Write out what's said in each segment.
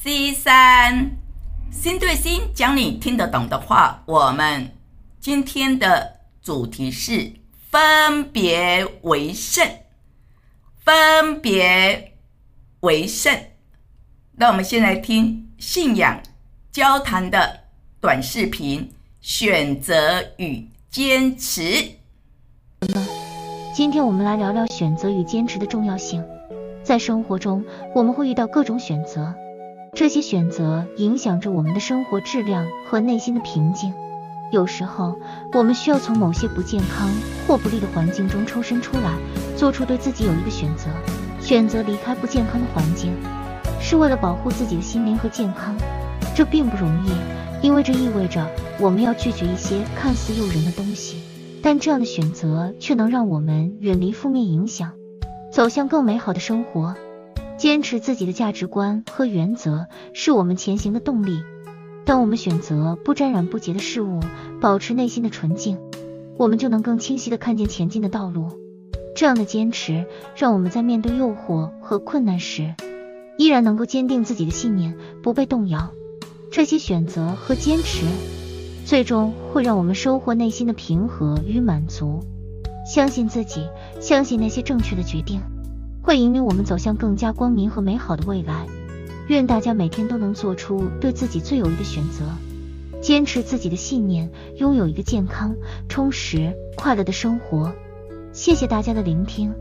C3心对心，讲你听得懂的话。我们今天的主题是分别为圣，分别为圣。那我们先来听信仰交谈的短视频，选择与坚持。 今天我们来聊聊选择与坚持的重要性。在生活中，我们会遇到各种选择，这些选择影响着我们的生活质量和内心的平静。有时候，我们需要从某些不健康或不利的环境中抽身出来，做出对自己有益的选择。选择离开不健康的环境，是为了保护自己的心灵和健康。这并不容易，因为这意味着我们要拒绝一些看似诱人的东西，但这样的选择却能让我们远离负面影响，走向更美好的生活。坚持自己的价值观和原则是我们前行的动力。当我们选择不沾染不洁的事物，保持内心的纯净，我们就能更清晰地看见前进的道路。这样的坚持让我们在面对诱惑和困难时，依然能够坚定自己的信念，不被动摇。这些选择和坚持最终会让我们收获内心的平和与满足。相信自己，相信那些正确的决定会引领我们走向更加光明和美好的未来。愿大家每天都能做出对自己最有益的选择，坚持自己的信念，拥有一个健康、充实、快乐的生活。谢谢大家的聆听。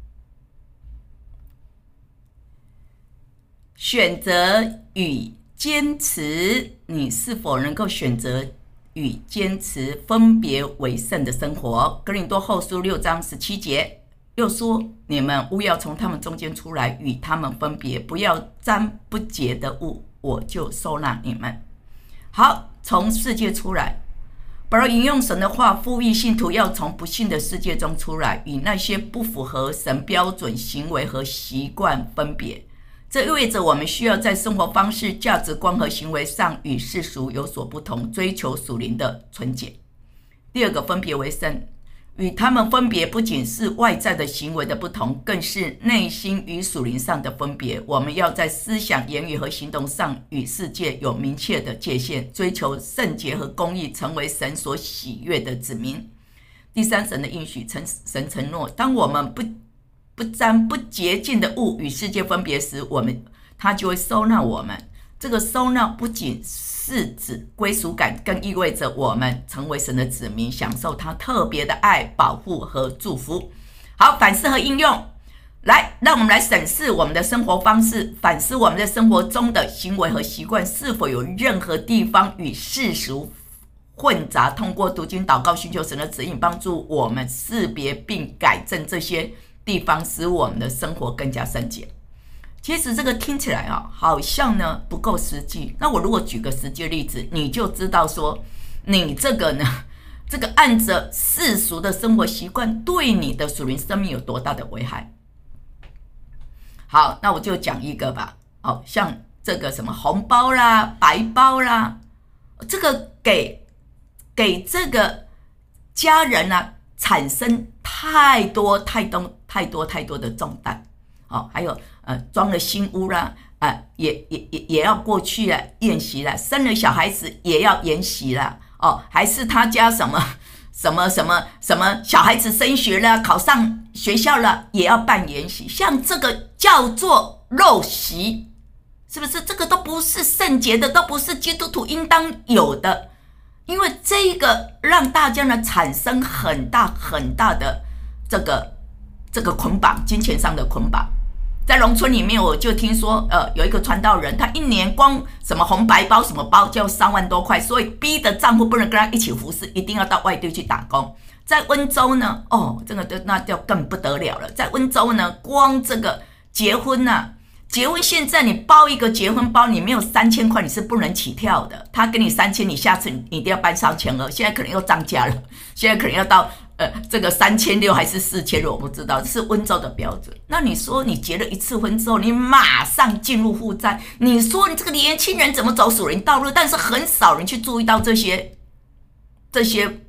选择与坚持，你是否能够选择与坚持分别为圣的生活？哥林多后书6章17节又说，你们务要从他们中间出来，与他们分别，不要沾不洁的物，我就收纳你们。好，从世界出来。保罗引用神的话，呼吁信徒要从不幸的世界中出来，与那些不符合神标准行为和习惯分别。这意味着我们需要在生活方式、价值观和行为上与世俗有所不同，追求属灵的纯洁。第二个，分别为圣，与他们分别不仅是外在的行为的不同，更是内心与属灵上的分别。我们要在思想、言语和行动上与世界有明确的界限，追求圣洁和公义，成为神所喜悦的子民。第三，神的应许，神承诺，当我们不沾不洁净的物与世界分别时，他就会收纳我们。这个收纳不仅是指归属感，更意味着我们成为神的子民，享受他特别的爱、保护和祝福。好，反思和应用。来，让我们来审视我们的生活方式，反思我们在生活中的行为和习惯是否有任何地方与世俗混杂。通过读经祷告，寻求神的指引，帮助我们识别并改正这些地方，使我们的生活更加圣洁。其实这个听起来好像呢不够实际。那我如果举个实际的例子，你就知道说，你这个按着世俗的生活习惯，对你的属灵生命有多大的危害。好，那我就讲一个吧。像这个什么红包啦、白包啦，这个给这个家人产生太多的重担。还有装了新屋啦，也要过去了宴席了，生了小孩子也要宴席了，还是他家什么小孩子升学了，考上学校了，也要办宴席。像这个叫做陋习，是不是？这个都不是圣洁的，都不是基督徒应当有的。因为这个让大家呢产生很大的这个捆绑，金钱上的捆绑。在农村里面，我就听说有一个传道人，他一年光什么红白包什么包就3万多块，所以逼的丈夫不能跟他一起服侍，一定要到外地去打工。在温州呢，这个那就更不得了了。在温州呢，光这个结婚现在你包一个结婚包，你没有3000块你是不能起跳的。他给你3000，你下次你一定要办3200，现在可能又涨价了，现在可能要到这个3600还是4000，我不知道，这是温州的标准。那你说你结了一次婚之后，你马上进入负债，你说你这个年轻人怎么走属灵道路？但是很少人去注意到这些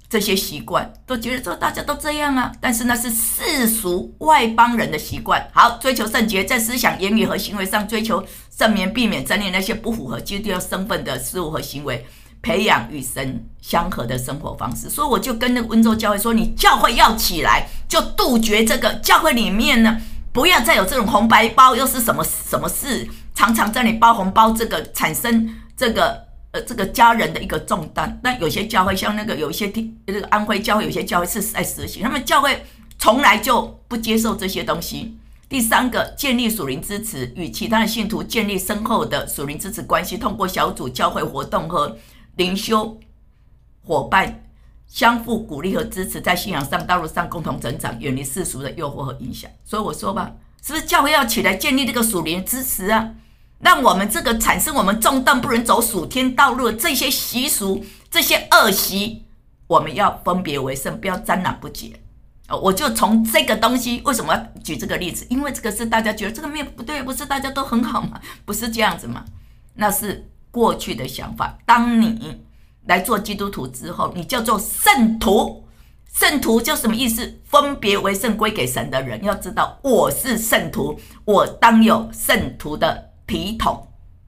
这些习惯，都觉得说大家都这样啊，但是那是世俗外邦人的习惯。好，追求圣洁，在思想、言语和行为上追求圣眠，避免沾染那些不符合基督教身份的事物和行为，培养与神相合的生活方式。所以我就跟那个温州教会说，你教会要起来，就杜绝这个教会里面呢，不要再有这种红白包，又是什么事，常常在你包红包，这个产生这个家人的一个重担。但有些教会像有一些这个安徽教会，有些教会是在实行，他们教会从来就不接受这些东西。第三个，建立属灵支持，与其他的信徒建立深厚的属灵支持关系，通过小组教会活动和灵修伙伴相互鼓励和支持，在信仰上道路上共同成长，远离世俗的诱惑和影响。所以我说吧，是不是教会要起来建立这个属灵支持啊？让我们这个产生我们重担不能走属天道路的这些习俗、这些恶习，我们要分别为圣，不要沾染不洁。我就从这个东西，为什么要举这个例子？因为这个是大家觉得这个没有不对，不是大家都很好吗？不是这样子吗？那是过去的想法。当你来做基督徒之后，你叫做圣徒。圣徒就什么意思？分别为圣归给神的人。要知道我是圣徒，我当有圣徒的体统。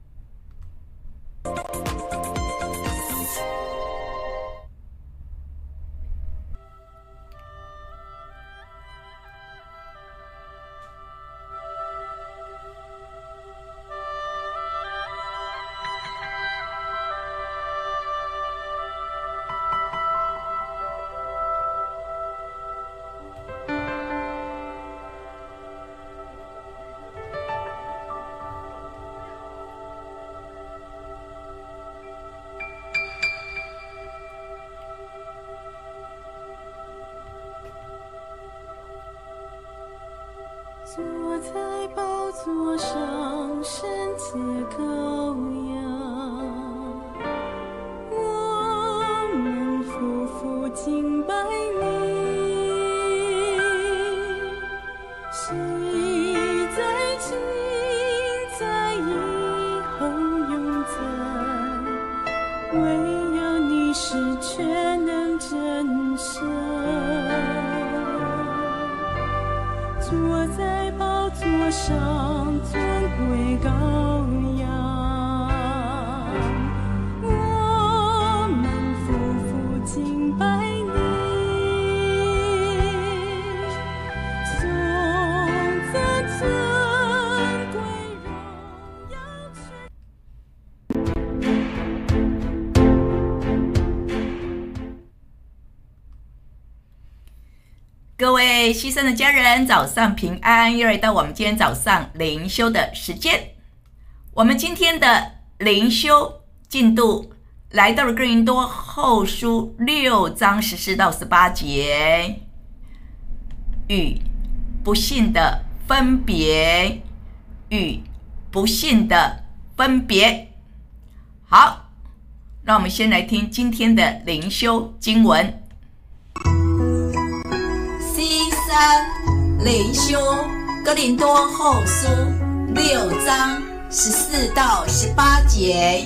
坐在宝座上，圣洁羔羊，我们夫妇敬拜你，昔在今在以后永在，唯有你是全能真神。坐在宝座上，尊贵羔羊，我们夫妇敬拜你，颂赞尊贵荣耀各位牺牲的家人，早上平安！又来到我们今天早上灵修的时间。我们今天的灵修进度来到了哥林多后书6章14到18节，与不信的分别，与不信的分别。好，让我们先来听今天的灵修经文。灵修哥林多后书6章14到18节。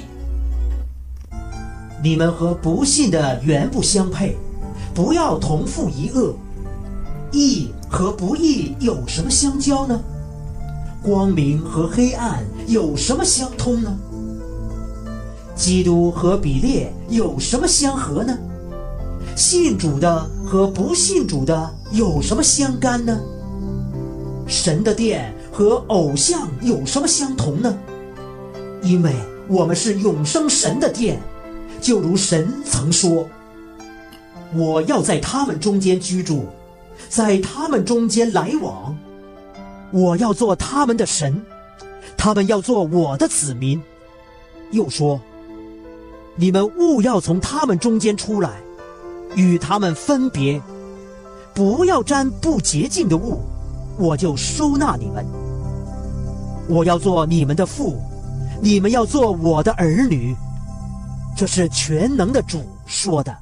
你们和不信的原不相配，不要同负一恶。义和不义有什么相交呢？光明和黑暗有什么相通呢？基督和比列有什么相合呢？信主的和不信主的有什么相干呢？神的殿和偶像有什么相同呢？因为我们是永生神的殿，就如神曾说，我要在他们中间居住，在他们中间来往，我要做他们的神，他们要做我的子民。又说，你们务要从他们中间出来，与他们分别，不要沾不洁净的物，我就收纳你们。我要做你们的父，你们要做我的儿女。这是全能的主说的。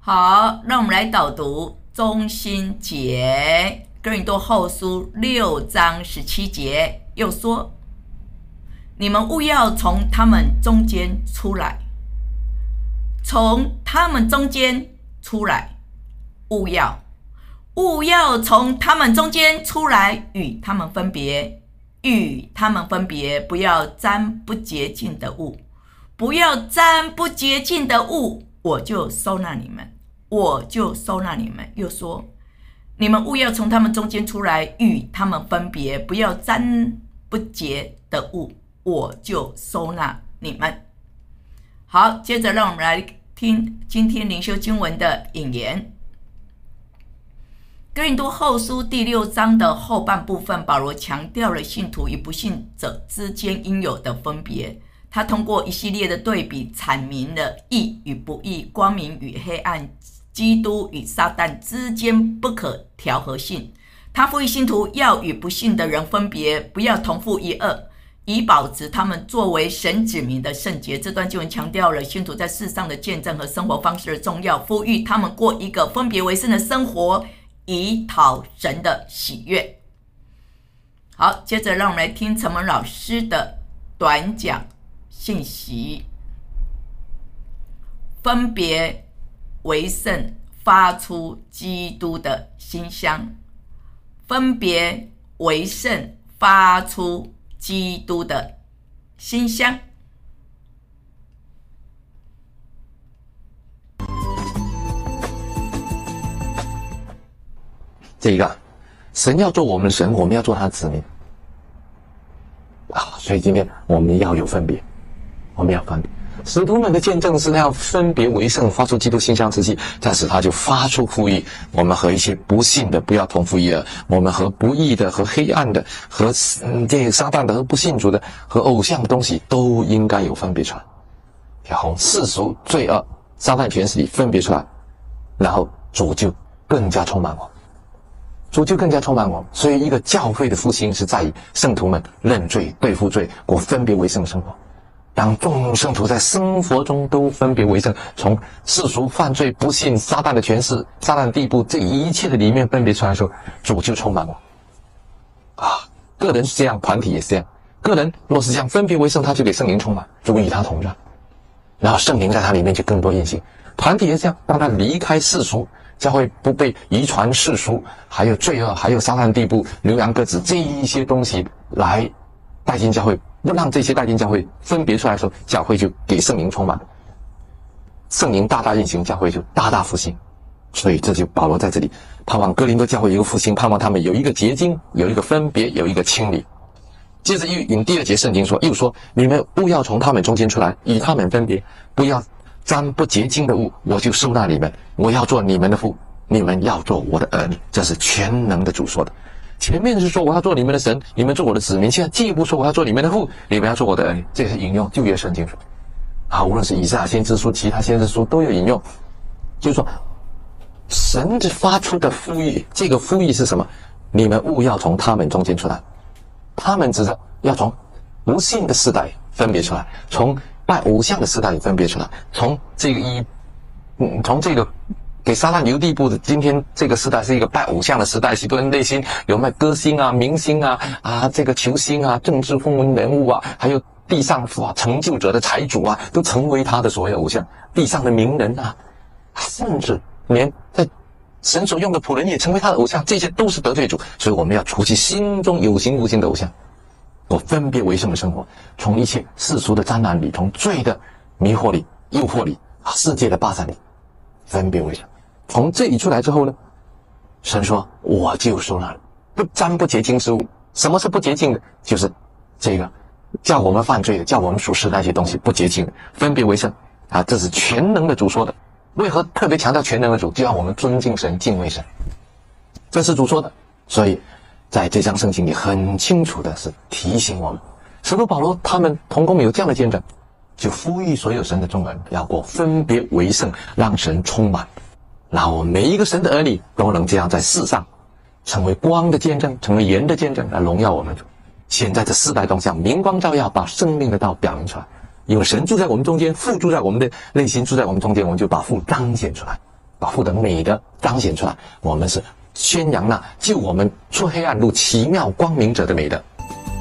好，让我们来导读中心节，哥林多后书6章17节，又说：你们务要从他们中间出来，从他们中间出来，务要从他们中间出来，与他们分别，不要沾不洁净的物，我就收纳你们。又说，你们务要从他们中间出来，与他们分别，不要沾不洁的物，我就收纳你们。好，接着让我们来听今天灵修经文的引言。哥林多后书第6章的后半部分，保罗强调了信徒与不信者之间应有的分别。他通过一系列的对比，阐明了义与不义、光明与黑暗、基督与撒旦之间不可调和性。他呼吁信徒要与不信的人分别，不要同负一恶，以保持他们作为神子民的圣洁。这段经文强调了信徒在世上的见证和生活方式的重要，呼吁他们过一个分别为圣的生活，以讨神的喜悦。好，接着让我们来听陈文老师的短讲信息。分别为圣，发出基督的馨香。分别为圣，发出基督的馨香。 这个神要做我们的神，我们要做他的子民啊！所以今天我们要有分别，我们要分别。使徒们的见证是要分别为圣，发出基督馨香之气，但是他就发出呼吁，我们和一些不信的不要同负一恶，我们和不义的、和黑暗的、和这个撒旦的、和不信主的、和偶像的东西都应该有分别出来，要从世俗罪恶、撒旦权势里分别出来，然后主就更加充满我们。所以一个教会的复兴是在于圣徒们认罪、对付罪，过分别为圣的生活。当众圣徒在生活中都分别为圣，从世俗犯罪、不信、撒旦的权势、撒旦的地步，这一切的里面分别出来的时候，主就充满我啊！个人是这样，团体也是这样。个人若是这样分别为圣，他就给圣灵充满，主与他同在，然后圣灵在他里面就更多运行。团体也是这样，当他离开世俗，教会不被遗传世俗，还有罪恶，还有撒旦地步、牛羊鸽子这一些东西来带进教会，不让这些带进教会分别出来的时候，教会就给圣灵充满，圣灵大大运行，教会就大大复兴。所以这就保罗在这里盼望哥林多教会有一个复兴，盼望他们有一个洁净，有一个分别，有一个清理。接着又引第2节圣经说，又说你们不要从他们中间出来，与他们分别，不要沾不洁净的物，我就收纳你们，我要做你们的父，你们要做我的儿女。这是全能的主说的。前面是说我要做你们的神，你们做我的子民，现在进一步说我要做你们的父，你们要做我的儿女。这是引用旧约圣经说啊，无论是以赛亚先知书、其他先知书都有引用，就是说神发出的呼吁，这个呼吁是什么？你们务要从他们中间出来。他们指着要从不信的世代分别出来，从拜偶像的世代里分别出来，从这个给撒旦留地步的今天这个时代是一个拜偶像的时代，许多人内心有卖歌星啊、明星啊、这个球星啊、政治风云人物啊，还有地上成就者的财主啊，都成为他的所谓偶像。地上的名人啊，甚至连在神所用的仆人也成为他的偶像，这些都是得罪主。所以我们要除去心中有形无形的偶像，我分别为圣的生活，从一切世俗的沾染里，从罪的迷惑里、诱惑里、世界的霸占里分别为圣。从这里出来之后呢，神说我就收纳了，不沾不洁净之物。什么是不洁净的？就是这个叫我们犯罪的，叫我们属实的那些东西不洁净的，分别为圣啊！这是全能的主说的。为何特别强调全能的主？就让我们尊敬神、敬畏神，这是主说的。所以在这章圣经里很清楚的是提醒我们，使徒保罗他们同工有这样的见证，就呼吁所有神的众人要过分别为圣，让神充满，让我们每一个神的儿女都能这样在世上成为光的见证，成为盐的见证，来荣耀我们主。现在这世代中像明光照耀，把生命的道表明出来。因为神住在我们中间，父住在我们的内心，住在我们中间，我们就把父彰显出来。 把父的美德彰显出来。我们是宣扬那救我们出黑暗路奇妙光明者的美德。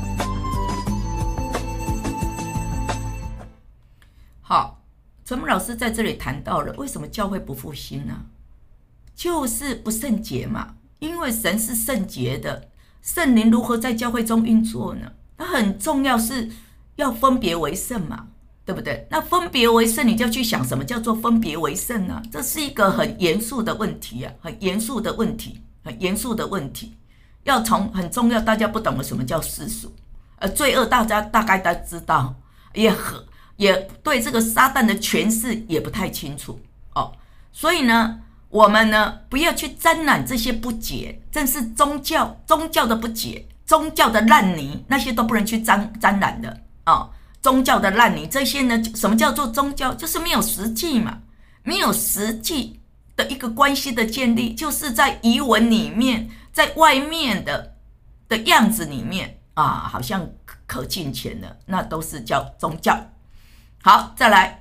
好，陈木老师在这里谈到了为什么教会不复兴呢？就是不圣洁嘛，因为神是圣洁的，圣灵如何在教会中运作呢？它很重要，是要分别为圣嘛，对不对？那分别为圣，你就要去想什么叫做分别为圣呢？这是一个很严肃的问题啊，很严肃的问题，很严肃的问题。要从很重要，大家不懂得什么叫世俗，罪恶大家大概都知道，也对这个撒旦的权势也不太清楚哦。所以呢，我们呢不要去沾染这些不洁，正是宗教的不洁，宗教的烂泥，那些都不能去沾染的哦。宗教的烂泥，这些呢，什么叫做宗教？就是没有实际嘛，没有实际的一个关系的建立，就是在仪文里面，在外面的样子里面啊，好像可敬虔的，那都是叫宗教。好，再来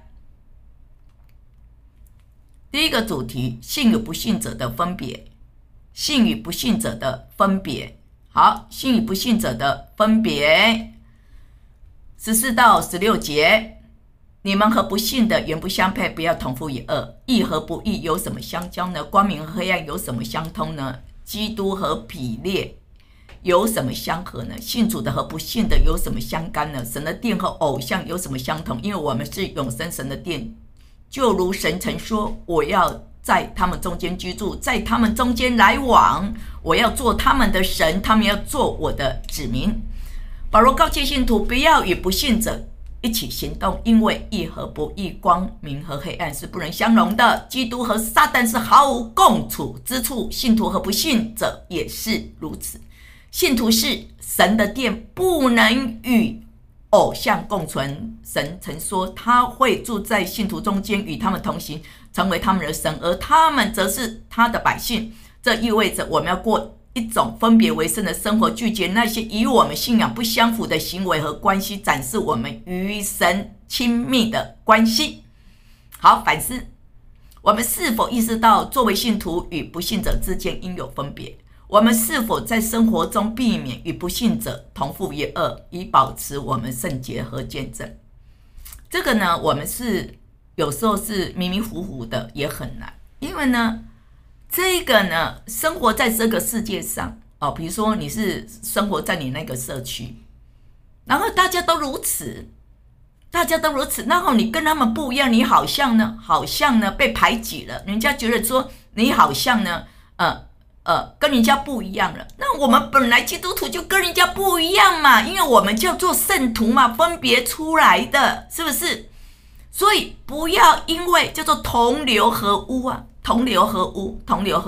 第一个主题，信与不信者的分别，信与不信者的分别。好，信与不信者的分别，14到16节，你们和不信的原不相配，不要同父一轭。义和不义有什么相交呢？光明和黑暗有什么相通呢？基督和毗列有什么相合呢？信主的和不信的有什么相干呢？神的殿和偶像有什么相同？因为我们是永生神的殿，就如神曾说，我要在他们中间居住，在他们中间来往，我要做他们的神，他们要做我的子民。保罗告诫信徒不要与不信者一起行动，因为义和不义，光明和黑暗是不能相容的。基督和撒旦是毫无共处之处，信徒和不信者也是如此。信徒是神的殿，不能与偶像共存。神曾说他会住在信徒中间，与他们同行，成为他们的神，而他们则是他的百姓。这意味着我们要过一种分别为圣的生活，拒绝那些与我们信仰不相符的行为和关系，展示我们与神亲密的关系。好，反思我们是否意识到作为信徒与不信者之间应有分别？我们是否在生活中避免与不信者同父一轭，以保持我们圣洁和见证？这个呢，我们是有时候是迷迷糊糊的，也很难。因为呢，这个呢，生活在这个世界上哦，比如说你是生活在你那个社区，然后大家都如此，然后你跟他们不一样，你好像呢被排挤了，人家觉得说你好像呢跟人家不一样了。那我们本来基督徒就跟人家不一样嘛，因为我们叫做圣徒嘛，分别出来的，是不是？所以不要因为叫做同流合污啊，同流合污，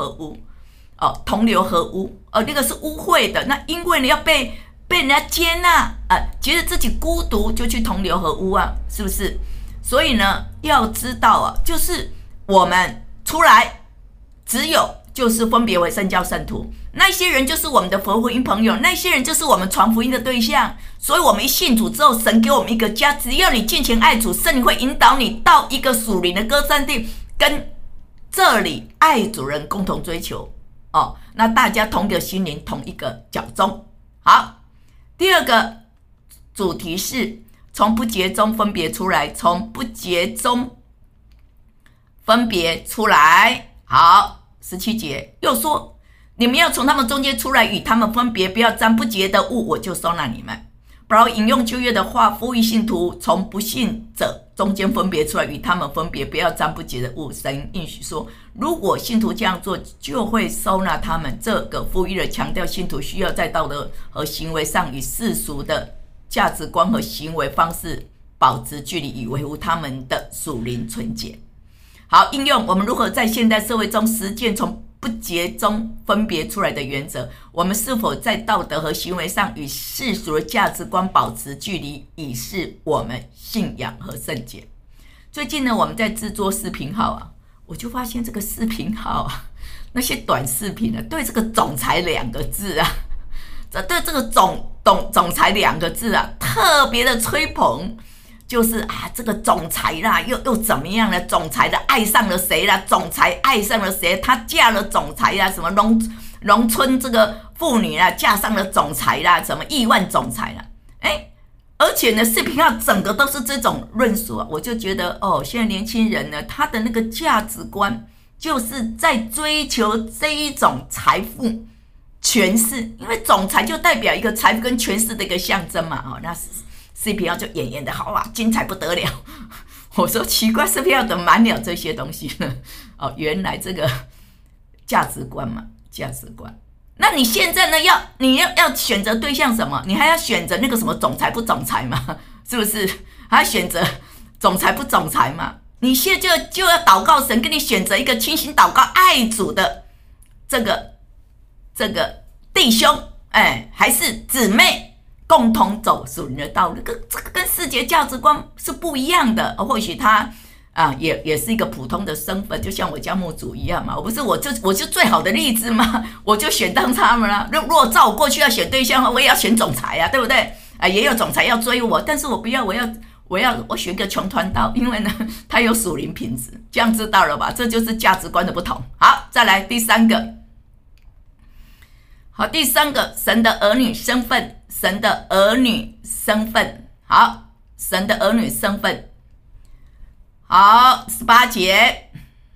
那个是污秽的。那因为你要被人家接纳觉得自己孤独，就去同流合污啊，是不是？所以呢，要知道啊，就是我们出来就是分别为圣教圣徒，那些人就是我们的福音朋友，那些人就是我们传福音的对象。所以我们一信主之后，神给我们一个家，只要你敬虔爱主，圣灵会引导你到一个属灵的歌山地，跟这里爱主人共同追求哦。那大家同一个心灵，同一个脚中。好，第二个主题是从不洁中分别出来，从不洁中分别出来。好，17节又说，你们要从他们中间出来，与他们分别，不要沾不洁的物，我就收纳你们。保罗引用旧约的话，呼吁信徒从不信者中间分别出来，与他们分别，不要沾不洁的物。神应许说，如果信徒这样做，就会收纳他们。这个呼吁了强调信徒需要在道德和行为上与世俗的价值观和行为方式保持距离，以维护他们的属灵纯洁。好，应用我们如何在现代社会中实践从不洁中分别出来的原则。我们是否在道德和行为上与世俗的价值观保持距离，以示我们信仰和圣洁？最近呢，我们在制作视频号啊，我就发现这个视频号啊，那些短视频啊，对这个总裁2个字啊，对这个总裁2个字啊，特别的吹捧， 就是这个总裁啦，又怎么样了？总裁的爱上了谁啦？总裁爱上了谁？她嫁了总裁啦，什么农村这个妇女啦，嫁上了总裁啦，什么亿万总裁啦，而且呢，视频号整个都是这种论述啊，我就觉得现在年轻人呢，他的那个价值观就是在追求这一种财富。权势，因为总裁就代表一个财富跟权势的一个象征嘛，那 CPL 就演得好啊，精彩不得了。我说奇怪 ，CPL 怎么满了这些东西呢？原来这个价值观嘛，价值观。那你现在呢？你要选择对象什么？你还要选择那个什么总裁不总裁嘛？是不是？还要选择总裁不总裁嘛？你现在就要祷告神，给你选择一个清心祷告爱主的这个弟兄，还是姊妹，共同走属灵的道路，这个跟世界价值观是不一样的。或许他也是一个普通的身份，就像我家牧主一样嘛。我就最好的例子嘛，我就选当他们啦。如果照我过去要选对象的话，我也要选总裁啊，对不对？也有总裁要追我，但是我不要，我选个穷团刀，因为呢，他有属灵品质，这样知道了吧？这就是价值观的不同。好，再来第三个。好，第三个，神的儿女身份，神的儿女身份。好，神的儿女身份。好，18节，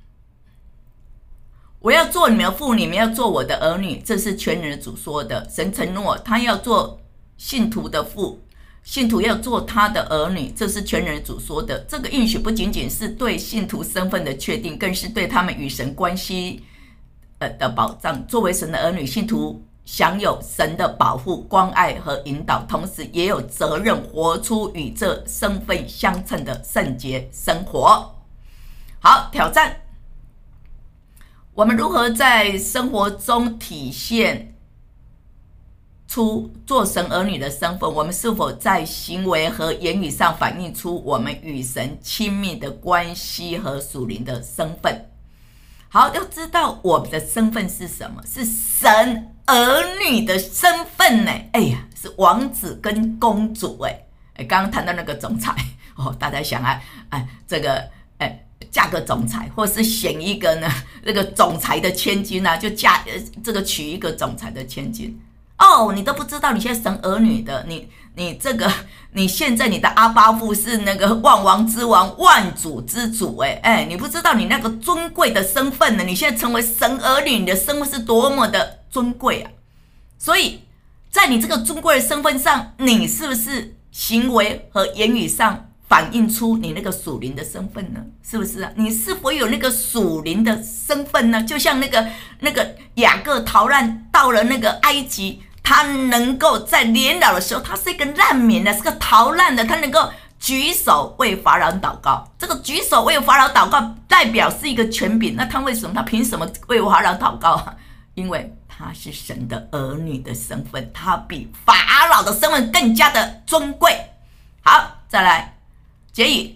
我要做你们的父，你们要做我的儿女，这是全能的主说的。神承诺他要做信徒的父，信徒要做他的儿女，这是全能的主说的。这个应许不仅仅是对信徒身份的确定，更是对他们与神关系的保障。作为神的儿女，信徒享有神的保护、关爱和引导，同时也有责任活出与这身份相称的圣洁生活。好，挑战，我们如何在生活中体现出做神儿女的身份？我们是否在行为和言语上反映出我们与神亲密的关系和属灵的身份？好，要知道我们的身份是什么？是神儿女的身份呢？是王子跟公主刚刚谈到那个总裁大家想这个嫁个总裁，或是选一个呢那个总裁的千金就嫁这个娶一个总裁的千金你都不知道你现在神儿女的，你现在你的阿爸父是那个万王之王、万主之主你不知道你那个尊贵的身份呢？你现在成为神儿女，你的身份是多么的尊贵啊！所以在你这个尊贵的身份上，你是不是行为和言语上反映出你那个属灵的身份呢？是不是啊？你是否有那个属灵的身份呢？就像那个雅各逃难到了那个埃及，他能够在年老的时候，他是一个难民的，是个逃难的，他能够举手为法老祷告。这个举手为法老祷告代表是一个权柄，那他凭什么为法老祷告啊？因为他是神的儿女的身份，他比法老的身份更加的尊贵。好，再来结语。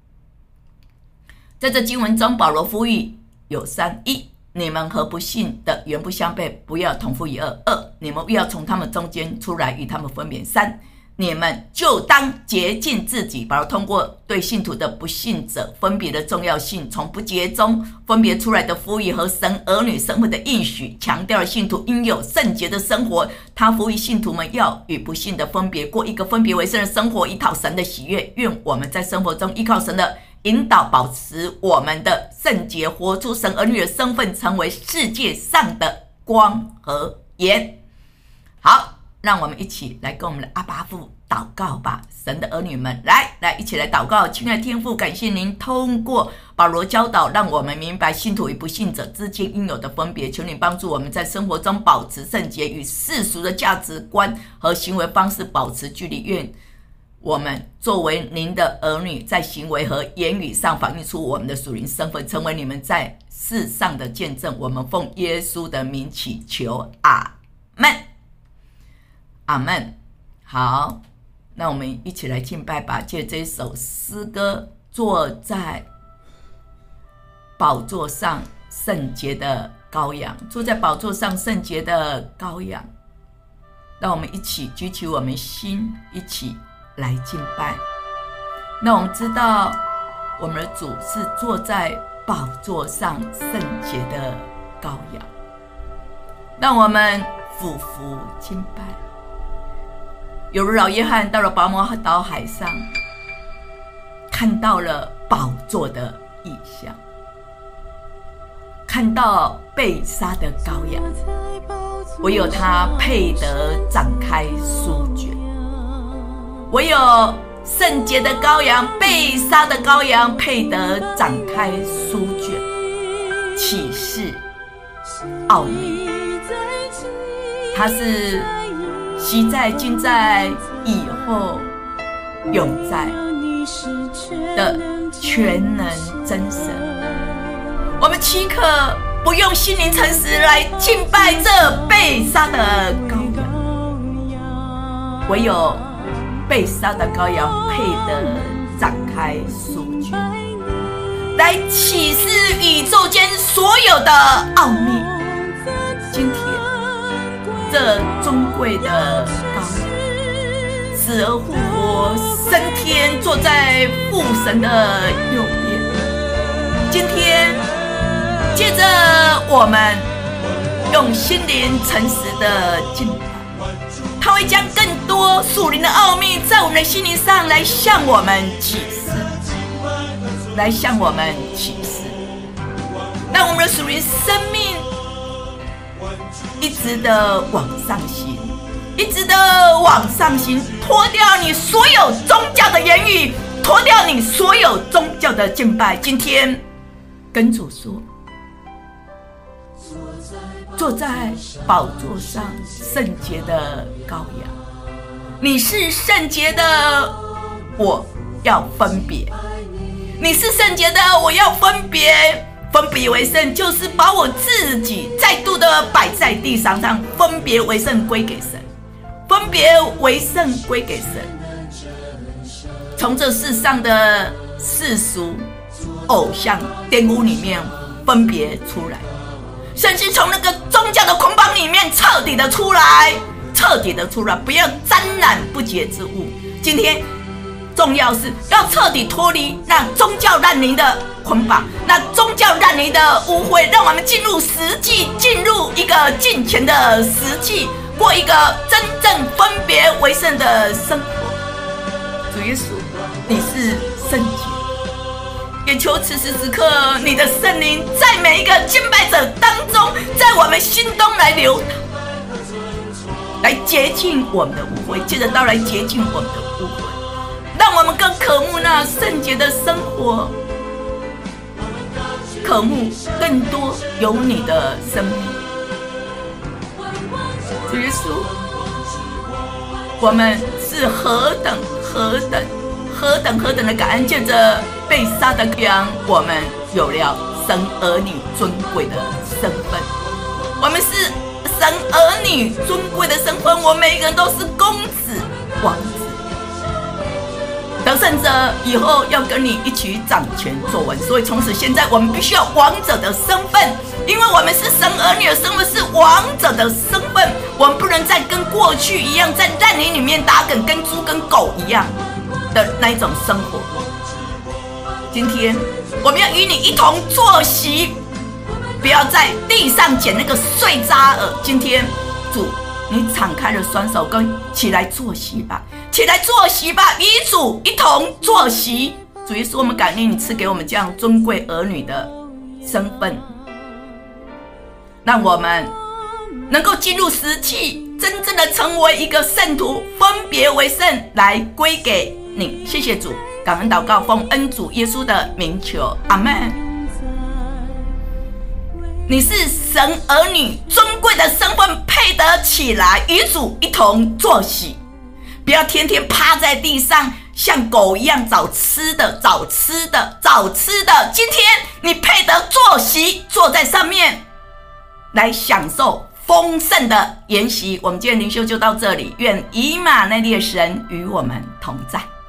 在这经文中，保罗呼吁有三：一，你们和不信的原不相配，不要同父一轭；二，你们要从他们中间出来，与他们分别；三，你们就当洁净自己。保罗通过对信徒的不信者分别的重要性，从不洁中分别出来的呼吁和神儿女身份的应许，强调了信徒应有圣洁的生活。他呼吁信徒们要与不信的分别，过一个分别为圣的生活，以讨神的喜悦。愿我们在生活中依靠神的引导，保持我们的圣洁，活出神儿女的身份，成为世界上的光和盐。好，让我们一起来跟我们的阿爸父祷告吧。神的儿女们，来一起来祷告。亲爱的天父，感谢您通过保罗教导，让我们明白信徒与不信者之间应有的分别。求你帮助我们在生活中保持圣洁，与世俗的价值观和行为方式保持距离。愿我们作为您的儿女，在行为和言语上反映出我们的属灵身份，成为你们在世上的见证。我们奉耶稣的名祈求，阿们，阿们。好，那我们一起来敬拜吧。借这首诗歌，坐在宝座上圣洁的羔羊，坐在宝座上圣洁的羔羊。让我们一起举起我们心，一起来敬拜。 让我们知道我们的主是坐在宝座上圣洁的羔羊，让我们俯伏敬拜。犹如老约翰到了拔摩岛海上，看到了宝座的异象，看到被杀的羔羊，唯有他配得展开书卷，唯有圣洁的羔羊，被杀的羔羊配得展开书卷，启示奥秘。他是昔在今在以后永在的全能真神。我们岂可不用心灵诚实来敬拜这被杀的羔羊？唯有被杀的羔羊配得展开书卷，来启示宇宙间所有的奥秘。今天这尊贵的羔羊死而复活，升天，坐在父神的右边。今天接着我们用心灵诚实的敬拜，他会将更多属灵的奥秘在我们的心灵上来向我们启示，来向我们启示，让我们的属灵生命一直的往上行，一直的往上行，脱掉你所有宗教的言语，脱掉你所有宗教的敬拜。今天跟主说，坐在宝座上圣洁的羔羊，你是圣洁的，我要分别；你是圣洁的，我要分别。分别为圣，就是把我自己再度的摆在地上，让分别为圣归给神，分别为圣归给神。从这世上的世俗偶像玷污里面分别出来，甚至从那个宗教的捆绑里面彻底的出来，彻底的出来，不要沾染不洁之物。今天重要是要彻底脱离那宗教让你的捆绑，那宗教让你的污秽，让我们进入实际，进入一个敬虔的实际，过一个真正分别为圣的生活。主耶稣，你是圣洁，也求此时此刻你的圣灵在每一个敬拜者当中，在我们心中来流淌，来洁净我们的污秽，接着到来洁净我们的污秽，让我们更渴慕那圣洁的生活，渴慕更多有你的生命。主耶稣，我们是何等的感恩，借着被杀的羔羊，我们有了神儿女尊贵的身份。我们是神儿女尊贵的身份，我们每一个人都是公子王子。得胜者以后要跟你一起掌权作王，所以从此现在我们必须要王者的身份，因为我们是神儿女的身份，是王者的身份。我们不能再跟过去一样，在烂泥里面打滚，跟猪跟狗一样的那一种生活。今天我们要与你一同坐席，不要在地上捡那个碎渣儿。今天主，你敞开了双手，跟起来坐席吧，起来坐席吧，与主一同坐席。主耶稣，我们感恩你赐给我们这样尊贵儿女的身份，让我们能够进入实际，真正的成为一个圣徒，分别为圣，来归给你。谢谢主，感恩祷告，奉恩主耶稣的名求，阿们。你是神儿女尊贵的身份，配得起来与主一同坐席，不要天天趴在地上像狗一样找吃的。今天你配得坐席，坐在上面来享受丰盛的筵席。我们今天灵修就到这里，愿以马内利的神与我们同在。